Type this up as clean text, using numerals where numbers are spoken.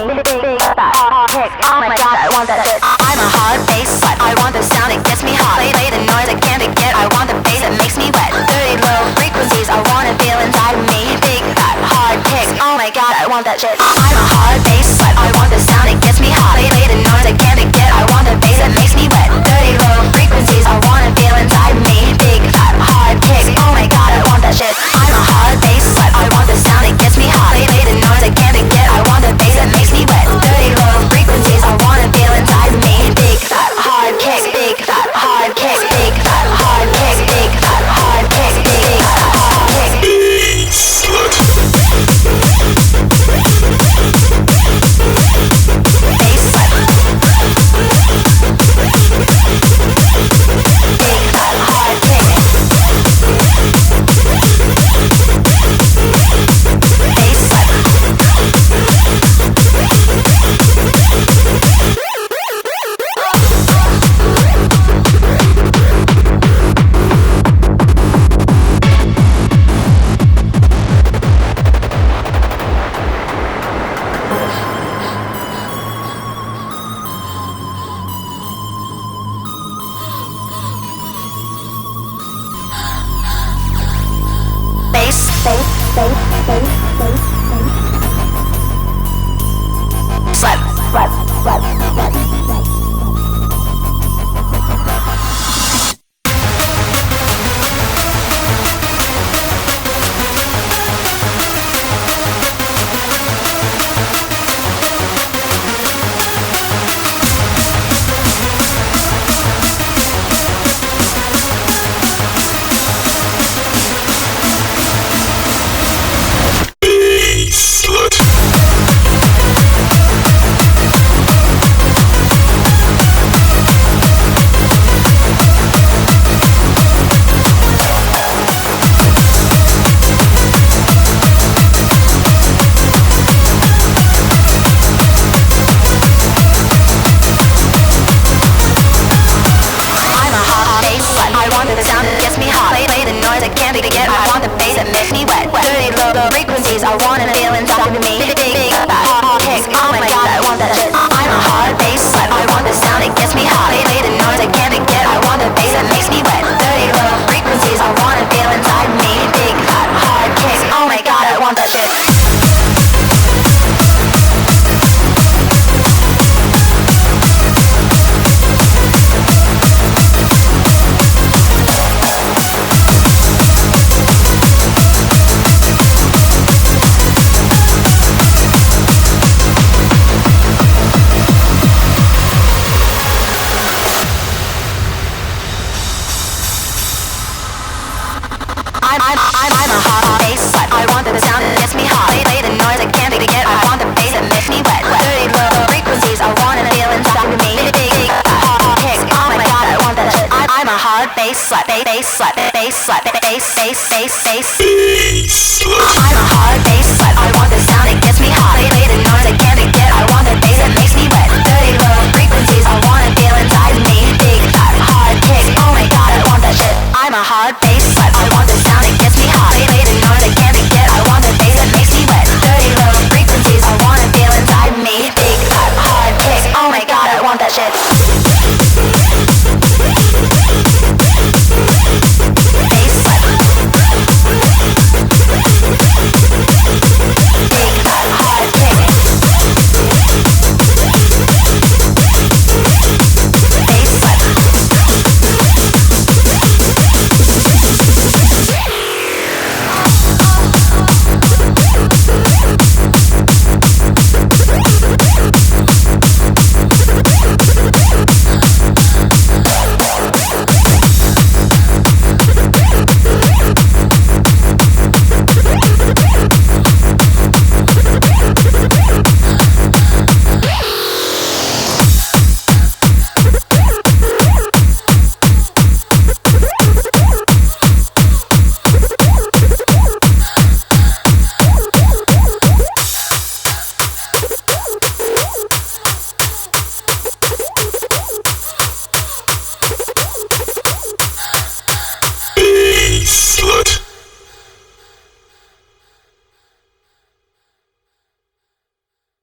big fat hard kick. Oh my god, I want that shit. I'm a hard bass slut. I want the sound, it gets me hot. Play the noise I can't forget. I want the bass that makes me wet. Dirty low frequencies, I wanna feel inside of me. Big fat hard kick. Oh my god, I want that shit. I'm a hard bass slut. I want the sound, it gets me hot. Play the noise I can't forget. I want the bass that makes me wet. Dirty low frequencies, I wanna feel inside of me. Big fat hard kick. Oh my god, I want that shit. I'm a hard bass slut. I want the sound, it gets me hot. Play the noise I can't forget. I want the bass that makes me wet. Dirty low frequencies, I wanna feel inside of me. Big fat hard kick. Big fat hard kick. Big fat hard kick. Big fat hard kick. Big fat hard kick. Bass slut. Big fat hard kick. Bass slut. I wanna feel inside of me. Big fat hard kick. Oh my god, I want that shit. I'm a hard bass slut. I want the sound, it gets me hot. Play the noise I can't forget. I want the bass that makes me wet. Dirty low frequencies. I wanna feel inside of me. Big fat hard kick. Oh my god, I want that shit. I'm a hard bass slut. I want the sound that gets me hot. Play the noise I can't forget. I want the bass that makes me wet. Dirty low frequencies. I wanna feel inside of me. Big fat hard kick. Oh my god, I want that shit. I'm a hard bass slut. Bass slut. Bass slut. Bass. I'm a hard bass slut. I want the sound that gets me hot.